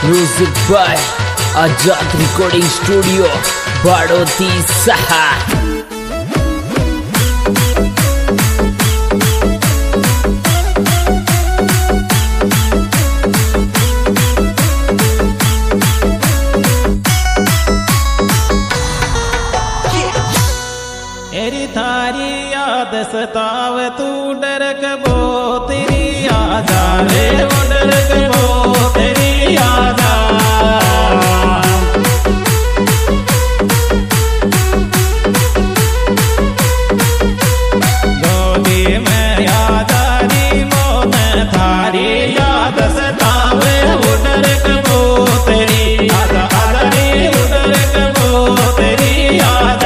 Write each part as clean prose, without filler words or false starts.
Music by Azad recording studio Baroti सहा। तेरी थारी याद सताव तू डर कबो तेरी याद रे वो डर कबो तेरी याद गोदी में याद आरी मोन थारी याद सतावे वो डर कबो तेरी याद आरी वो डर कबो तेरी याद।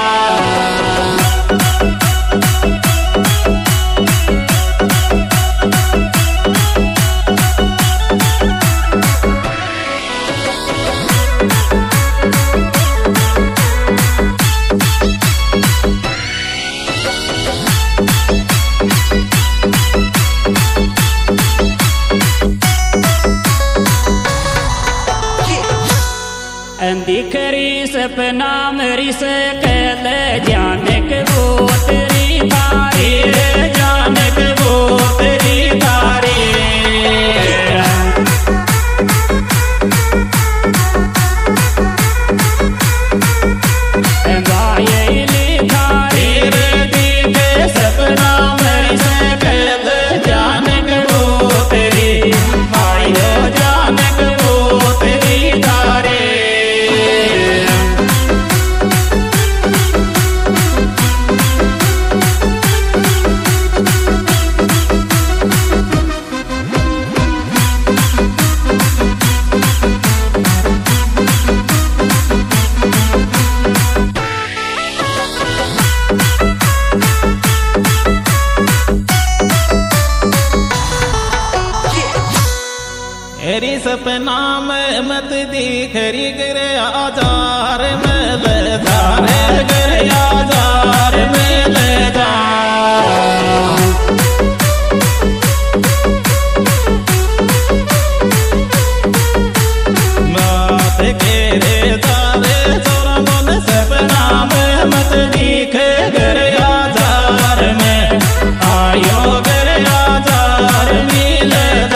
दिखरी सपना मेरी से कल जाने के वो तेरी तारी जाने के वो तेरी तारी सपना मेरी से कल जाने के वो तेरी मायो जाने के वो तेरी तारी। तेरी सपना में मत दिखरी गिरे आजार में ले जा रे गिरे आजार में ले जा। बात के रे तारे सोरा मन सपना में मत दिख गिरे आजार में आयो गिरे आजार में ले जा।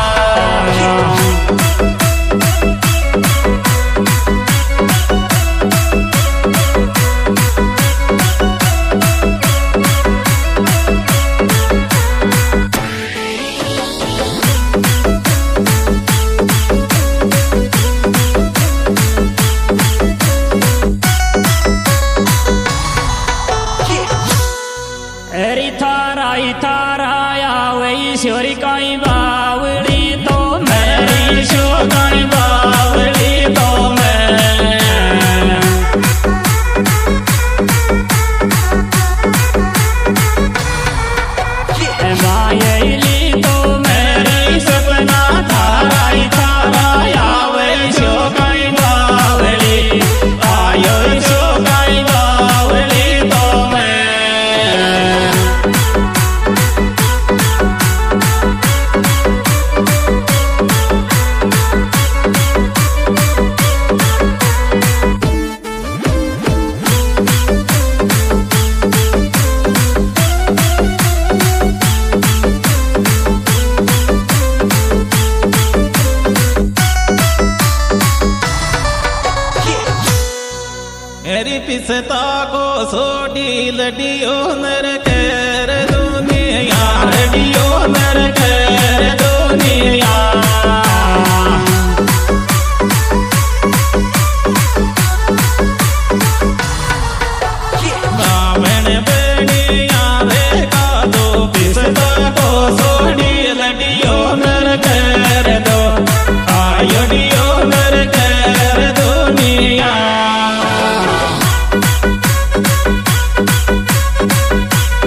ईश्वरी काई बावली तो मेरी शो काई बावली तो मैं मायली तो मेरी सपना थाराई थारा आवे शो काई बावली आयो शो काई बावली तो मैं। मेरी पिसता को सोडी लडियो नर कर दुनिया लडियो नर कर दुनिया। बामण बनिया रे का दो पिसता को सोडी लडियो नर कर दो आयोडियो नर कर दुनिया।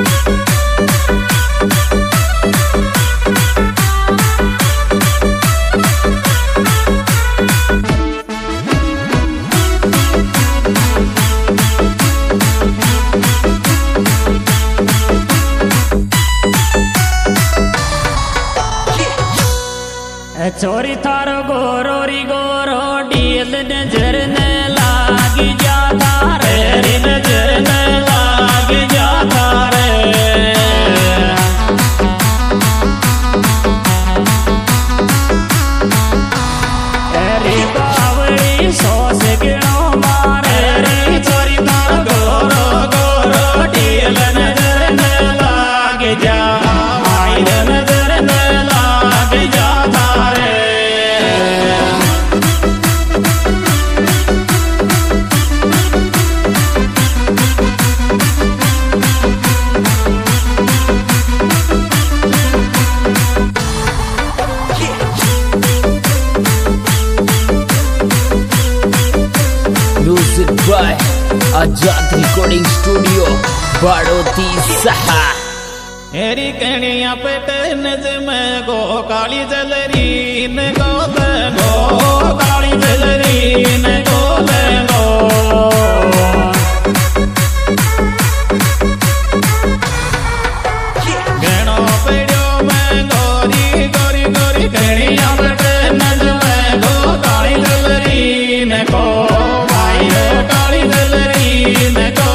चोरी थारो गोरो री गोरो डील नजर न लागी जाता रे नजर न लाग जाता रे रे बावड़ी सोस गिणो मारे रे चोरी तार गोरो गोरो डील नजर न लाग जा आई नजर न लाग जाता रे music by Azad recording studio Baroti सहा। हेरी कणिया पेट नज में गो काली जलरी न गो काली जलरी न गो गणो पेड़ो में गोरी गोरी गोरी कणिया पेट नज में गो काली जलरी न गो भाई काली जलरी न गो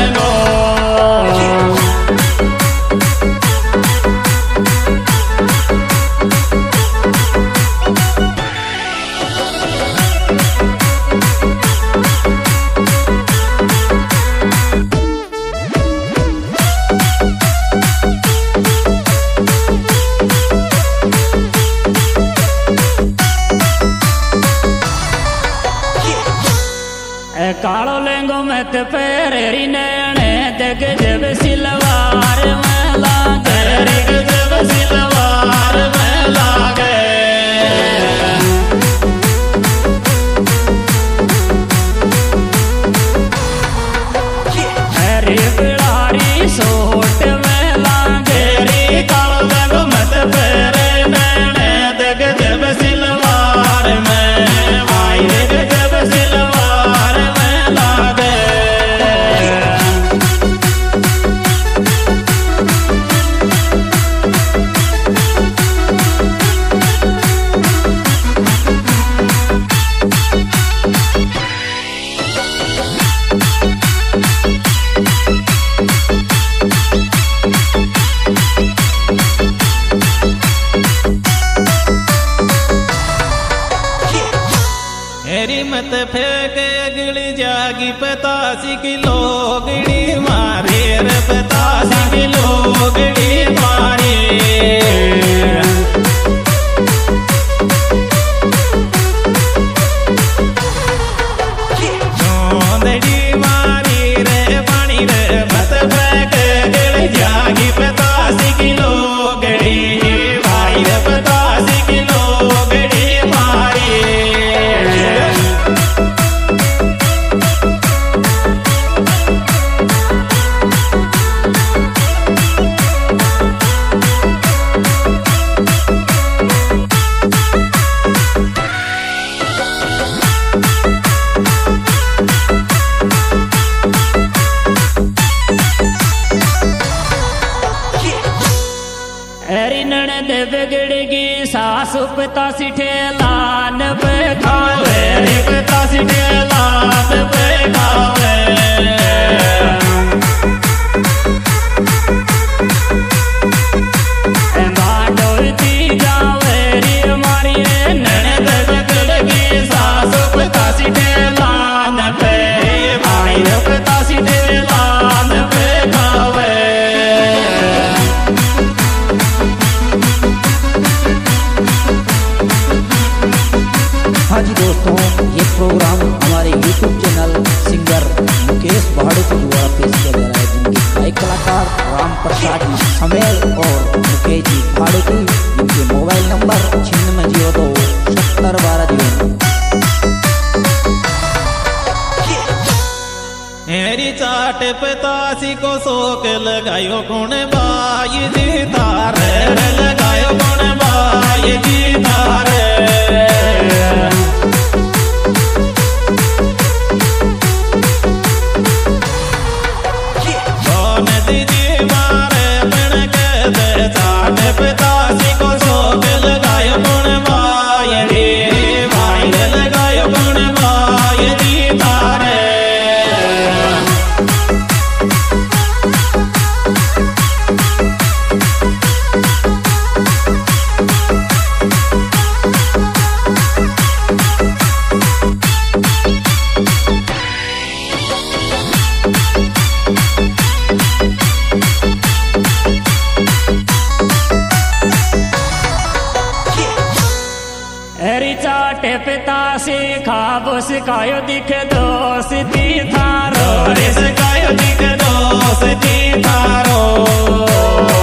कालो लेंगो मत पेरी नैने दग जब सिलवार में लागे दग जब सिलवार में लागे अरे बिलारी सोट में लागे रे कालो लेंगो मत पेरे नैने दग जब सिलवार में भाई दग जब सिलवार में लागे हेरी मत फेंके गिड़ जागी 85 किलो गिड़ी मारे रे 85 किलो गिड़ी मारे चोंदड़ी मारी रे पानी रे मत फेंके गिड़ जागी 85 किलो गिड़ी भाई रे 85 किलो गिड़ी मारी अरे ननद बिगड़गी सासु पिता सिठे लान पे खावे पिता सिटे लात पे खावे बाडोती जावे रे मारी ननद बिगड़गी सासु पिता सिटे लान पे भाई पिता सिटे लान पे खावे हाँ जी दोस्तों, ये प्रोग्राम हमारे YouTube channel singer Mukesh Bhadoti द्वारा पेश किया जा रहा है, जिनके गायक कलाकार राम प्रसाद जी समेल और मुकेश जी भाड़ोती, जिनके मोबाइल नंबर 9602 70 12 हेरी चाट 85 को शोक लगायो कौन बाई जी तारे लगायो कौन बाई जी तारे कौन दीदी मारे बन के दे चाट 85 को शोक लगायो कौन बाई छड़ी चाटे पिता से खाबो सिखायो दिख दोस्ती थारो रे सकायो दिख दोस्ती थारो